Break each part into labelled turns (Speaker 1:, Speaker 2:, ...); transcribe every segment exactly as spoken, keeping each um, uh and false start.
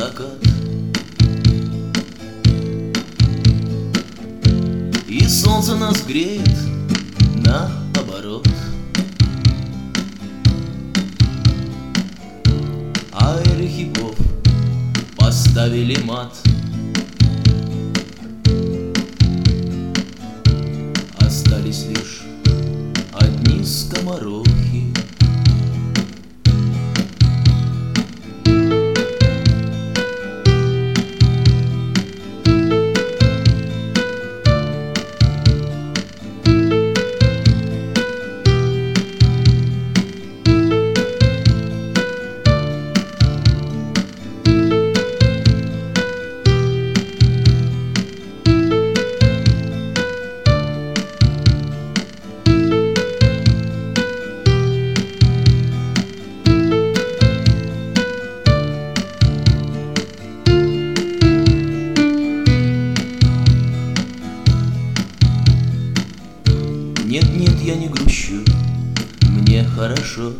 Speaker 1: закат, и солнце нас греет наоборот. А хип-хоп поставили мат, остались лишь одни скоморохи. Нет, нет, я не грущу, мне хорошо,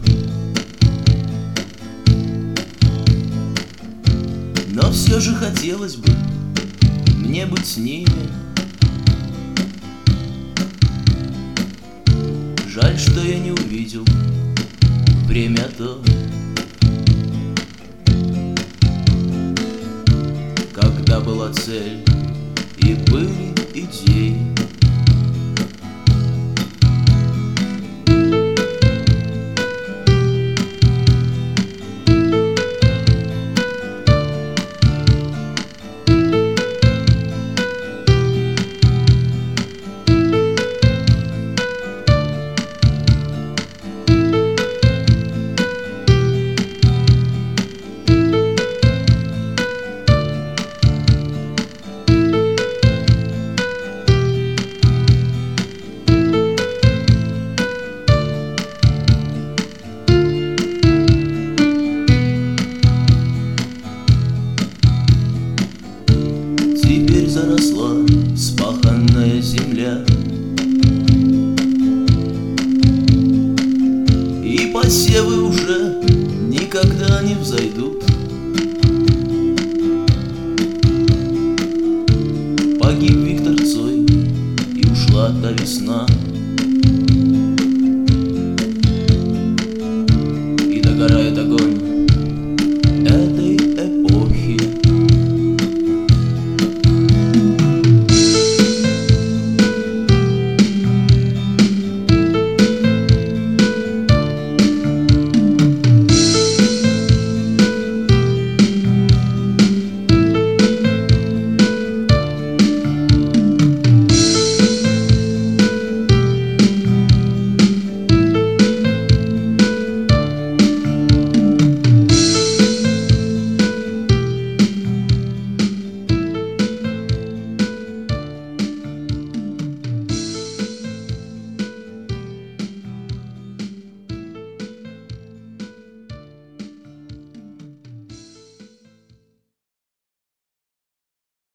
Speaker 1: но все же хотелось бы мне быть с ними. Жаль, что я не увидел время то, когда была цель и были идеи. Заросла спаханная земля,